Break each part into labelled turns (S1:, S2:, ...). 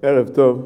S1: ערב טוב.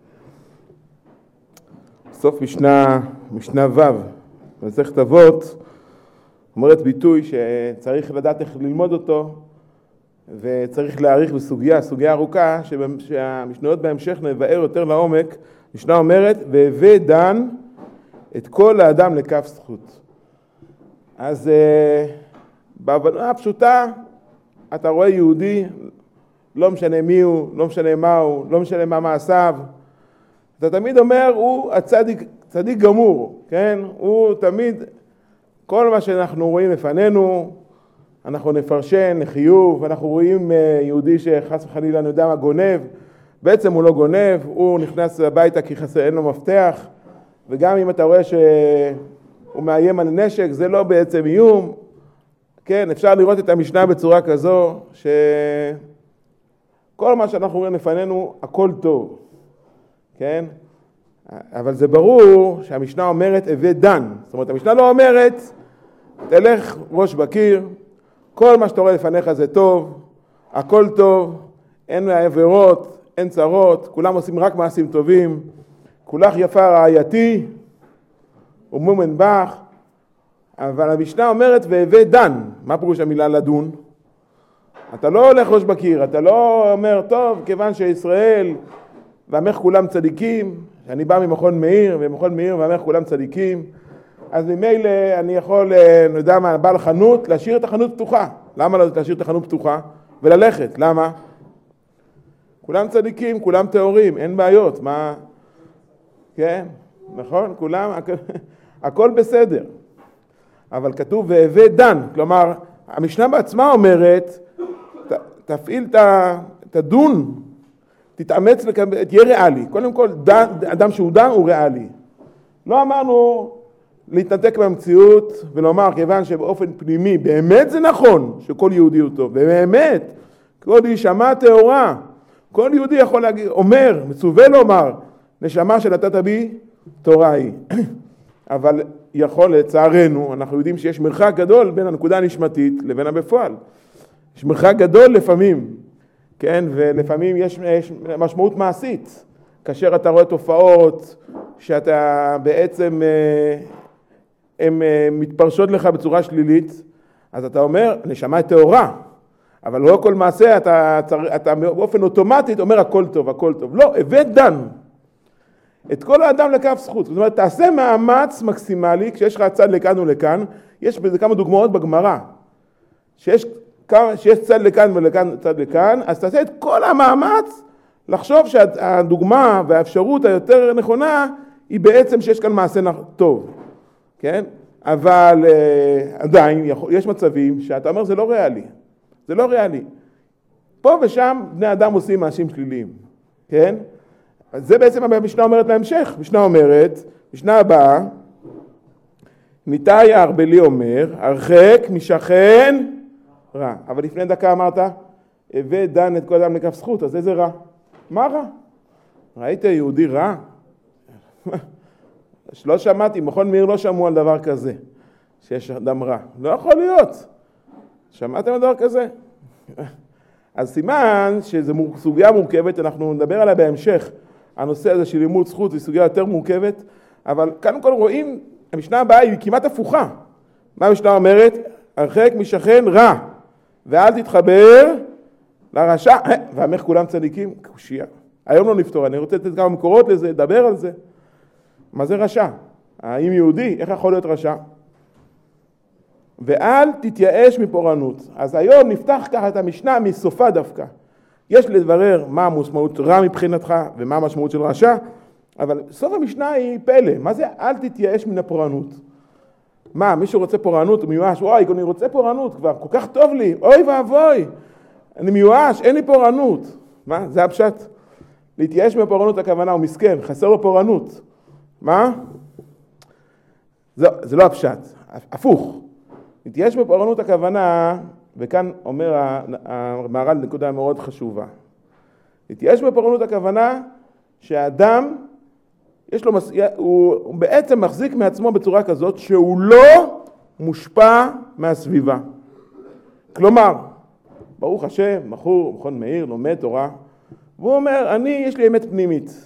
S1: סוף משנה ו' במסכת אבות אומרת ביטוי שצריך לדעת איך ללמוד אותו, וצריך להאריך בסוגיה ארוכה שהמשניות בהמשך נבאר יותר לעומק. משנה אומרת והווה דן את כל האדם לכף זכות. אז בהבנה הפשוטה אתה רואה יהודי, לא משנה מי הוא, לא משנה מה הוא, לא משנה מה מעשיו, אתה תמיד אומר הוא צדיק גמור, כן? הוא תמיד, כל מה שאנחנו רואים לפנינו אנחנו נפרשן לחיוב. אנחנו רואים יהודי שחס וחלילה אני יודע מה גונב, בעצם הוא לא גונב, הוא נכנס הביתה כי אין לו מפתח, וגם אם אתה רואה שהוא מאיים על נשק זה לא בעצם איום. כן, אפשר לראות את המשנה בצורה כזו שכל מה שאנחנו רואים לפנינו הכל טוב, כן? אבל זה ברור שהמשנה אומרת הווה דן. זאת אומרת, המשנה לא אומרת תלך ראש בקיר, כל מה שאתה רואה לפניך זה טוב, הכל טוב, אין עבירות, אין צרות, כולם עושים רק מעשים טובים, כולך יפה רעייתי ומומן בך. אבל המשנה אומרת והווה דן. מה פירוש המילה לדון? אתה לא הולך ראש בקיר, אתה לא אומר טוב כיוון שישראל ועמך כולם צדיקים, אני בא ממכון מאיר, ומכון מאיר ועמך כולם צדיקים, אז ממילא אני יכול, אני יודע מה, בעל חנות, להשאיר את החנות פתוחה. למה לא להשאיר את החנות פתוחה? וללכת, למה? כולם צדיקים, כולם טהורים, אין בעיות, מה? כן, נכון, כולם, הכל בסדר. אבל כתוב והווה דן, כלומר, המשנה בעצמה אומרת, תפעיל את הדון, תתאמץ, תהיה ריאלי. קודם כל, אדם שהוא דן הוא ריאלי. לא אמרנו להתנתק מהמציאות ולומר, כיוון שבאופן פנימי, באמת זה נכון שכל יהודי הוא טוב, באמת, כל נשמה טהורה, כל יהודי יכול להגיד, אומר, מצווה לומר, נשמה שנתת בי, תורה היא. אבל יכול, לצערנו, אנחנו יודעים שיש מרחק גדול בין הנקודה הנשמתית לבין הבפועל. יש מרחק גדול לפעמים, כן? ולפעמים יש משמעות מעשית. כאשר אתה רואה תופעות שאתה בעצם, הן מתפרשות לך בצורה שלילית, אז אתה אומר, נשמה טהורה. אבל לא כל מעשה, אתה באופן אוטומטית אומר הכל טוב, הכל טוב. לא, הווה דן את כל האדם לכף זכות. זאת אומרת, תעשה מאמץ מקסימלי, כשיש לך צד לכאן ולכאן, יש בזה כמה דוגמאות בגמרא, שיש צד לכאן ולכאן, צד לכאן, אז תעשה את כל המאמץ לחשוב שהדוגמה והאפשרות היותר נכונה היא בעצם שיש כאן מעשה טוב, כן? אבל עדיין יש מצבים שאתה אומר זה לא ריאלי, זה לא ריאלי. פה ושם בני אדם עושים מעשים שליליים, כן? אז זה בעצם המשנה אומרת בהמשך. משנה אומרת, משנה הבאה, ניתאי הארבלי אומר, הרחק משכן רע. אבל לפני דקה אמרת, הווה דן את כל אדם לכף זכות, אז איזה רע? מה רע? ראית יהודי רע? לא שמעתי, מכון מאיר לא שמעו על דבר כזה, שיש אדם רע. לא יכול להיות. שמעתם על דבר כזה? אז סימן שזו סוגיה מורכבת, אנחנו נדבר עליה בהמשך. הנושא הזה של לימוד זכות היא סוגיה יותר מורכבת, אבל כאן כל רואים, המשנה הבאה היא כמעט הפוכה. מה המשנה אומרת? הרחק משכן רע, ואל תתחבר לרשע, ועמך כולם צדיקים, קושיה. היום לא נפתור, אני רוצה לתת כמה מקורות לזה, לדבר על זה. מה זה רשע? האם יהודי? איך יכול להיות רשע? ואל תתייאש מפורענות. אז היום נפתח ככה את המשנה מסופה דווקא. יש לדברר מה המשמעות רע מבחינתך ומה המשמעות של רשע, אבל סוף המשנה היא פלא. מה זה אל תתייאש מן הפורענות? מה, מישהו רוצה פורענות, הוא מיואש, אוי, אני רוצה פורענות כבר, כל כך טוב לי, אוי ואבוי, אני מיואש, אין לי פורענות. מה? זה הפשט. להתייאש מהפורענות הכוונה, הוא מסכן, חסר לו פורענות. מה? זה לא הפשט, הפוך. להתייאש מהפורענות הכוונה, וכאן אומר המהר"ל נקודה מאוד חשובה. להתייאש מהפורענות הכוונה שהאדם, הוא בעצם מחזיק מעצמו בצורה כזאת שהוא לא מושפע מהסביבה. כלומר, ברוך השם, מכון מאיר, לומד תורה, והוא אומר, יש לי אמת פנימית,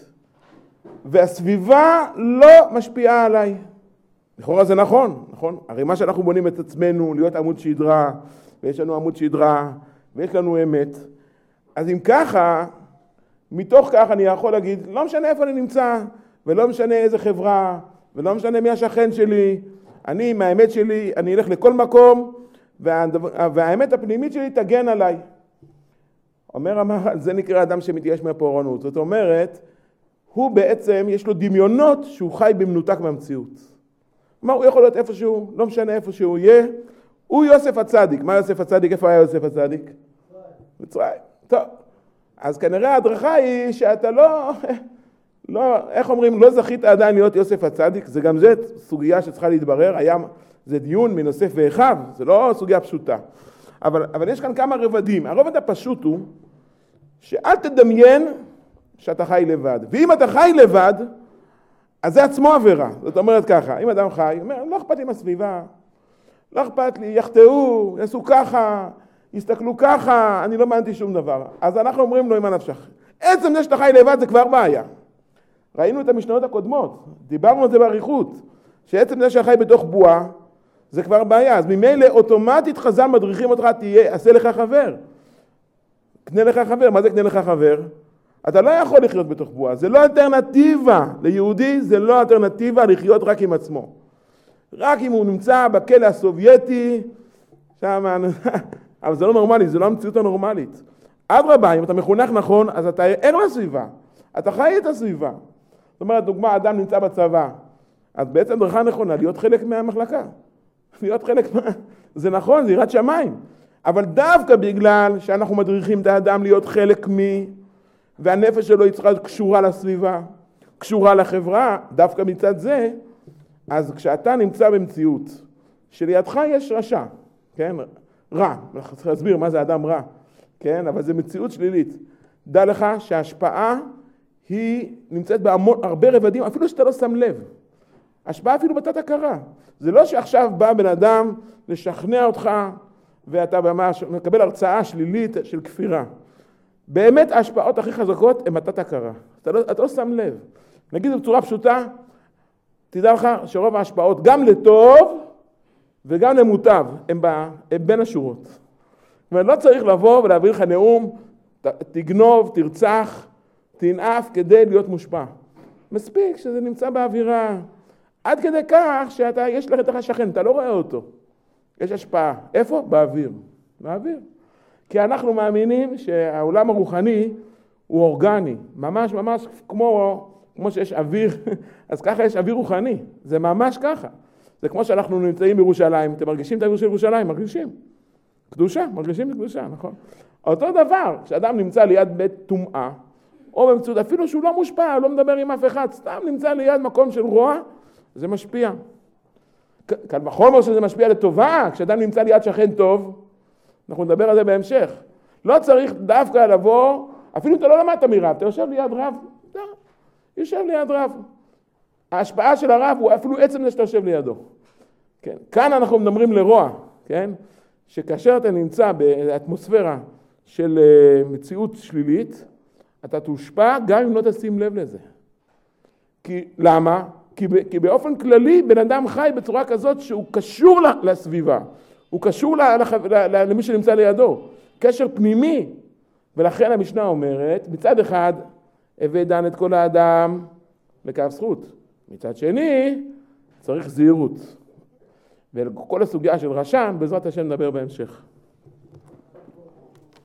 S1: והסביבה לא משפיעה עליי. לכאורה זה נכון? הרי מה שאנחנו בונים את עצמנו, להיות עמוד שדרה, ויש לנו עמוד שדרה, ויש לנו אמת, אז אם ככה, מתוך כך אני יכול להגיד, לא משנה איפה אני נמצא, ולא משנה איזה חברה, ולא משנה מי השכן שלי, אני עם האמת שלי, אני אלך לכל מקום, והאמת הפנימית שלי תגן עליי. אומר, זה נקרא אדם שמתייאש מהפורענות. זאת אומרת, הוא בעצם, יש לו דמיונות שהוא חי במנותק מהמציאות. כלומר, הוא יכול להיות איפשהו, לא משנה איפה שהוא יהיה, הוא יוסף הצדיק. מה יוסף הצדיק? איפה היה יוסף הצדיק? מצרים. טוב. אז כנראה ההדרכה היא שאתה לא, איך אומרים, לא זכית עדיין להיות יוסף הצדיק, זה גם זה סוגיה שצריכה להתברר, זה דיון מנוסף ואחיו, זה לא סוגיה פשוטה. אבל יש כאן כמה רבדים. הרובד הפשוט הוא שאל תדמיין שאתה חי לבד. ואם אתה חי לבד, אז זה עצמו עבירה. זאת אומרת ככה, אם אדם חי, אומר, לא אכפת לי מהסביבה, לא אכפת לי, יחטאו, יעשו ככה, יסתכלו ככה, אני לא מענתי שום דבר. אז אנחנו אומרים לו עם הנפשך. עצם זה שאתה חי לבד זה כבר בעיה. ראינו את המשניות הקודמות, דיברנו על זה בעריכות, שעצם זה שחי בתוך בועה, זה כבר בעיה. אז ממילא אוטומטית חז"ל מדריכים אותך, עשה לך חבר. קנה לך חבר, מה זה קנה לך חבר? אתה לא יכול לחיות בתוך בועה, זה לא אלטרנטיבה. ליהודי זה לא אלטרנטיבה לחיות רק עם עצמו. רק אם הוא נמצא בכלא הסובייטי, שם, אבל זה לא נורמלי, זה לא המציאות הנורמלית. אדרבה, אם אתה מחונך נכון, אז אתה ער לסביבה, אתה חי את הסביבה. זאת אומרת, דוגמה, אדם נמצא בצבא, אז בעצם דרכה נכונה, להיות חלק מהמחלקה. להיות חלק זה נכון, זה יראת שמיים. אבל דווקא בגלל שאנחנו מדריכים את האדם להיות חלק והנפש שלו היא צריכה להיות קשורה לסביבה, קשורה לחברה, דווקא מצד זה, אז כשאתה נמצא במציאות, שלידך יש רשע, כן? רע, צריך להסביר מה זה אדם רע, כן? אבל זה מציאות שלילית. דע לך שההשפעה היא נמצאת בהרבה רבדים, אפילו שאתה לא שם לב. השפעה אפילו בתת הכרה. זה לא שעכשיו בא בן אדם לשכנע אותך, ואתה ממש מקבל הרצאה שלילית של כפירה. באמת ההשפעות הכי חזקות הן בתת הכרה. אתה לא שם לב. נגיד בצורה פשוטה, תדע לך שרוב ההשפעות גם לטוב וגם למוטב הם בין השורות. זאת אומרת, לא צריך לבוא ולהביא לך נאום, תגנוב, תרצח, תנאף כדי להיות מושפע. מספיק שזה נמצא באווירה. עד כדי כך שיש לך שכן, אתה לא רואה אותו. יש השפעה. איפה? באוויר. באוויר. כי אנחנו מאמינים שהעולם הרוחני הוא אורגני. ממש ממש כמו שיש אוויר, אז ככה יש אוויר רוחני. זה ממש ככה. זה כמו שאנחנו נמצאים בירושלים. אתם מרגישים את האוויר של ירושלים? מרגישים. קדושה, מרגישים את קדושה, נכון? אותו דבר, כשאדם נמצא ליד בית טומאה, או במציאות, אפילו שהוא לא מושפע, לא מדבר עם אף אחד, סתם נמצא ליד מקום של רוע, זה משפיע. כאן בחומר שזה משפיע לטובה, כשאדם נמצא ליד שכן טוב, אנחנו נדבר על זה בהמשך. לא צריך דווקא לבוא, אפילו אתה לא למדת מרב, אתה יושב ליד רב, יושב ליד רב. ההשפעה של הרב הוא אפילו עצם זה שאתה יושב לידו. כן. כאן אנחנו מדברים לרוע, כן? שכאשר אתה נמצא באטמוספירה של מציאות שלילית, אתה תושפע גם אם לא תשים לב לזה. למה? כי באופן כללי בן אדם חי בצורה כזאת שהוא קשור לסביבה, הוא קשור למי שנמצא לידו, קשר פנימי. ולכן המשנה אומרת, מצד אחד, הווה דן את כל האדם לקו זכות. מצד שני, צריך זהירות. וכל הסוגיה של רשם, בעזרת השם נדבר בהמשך.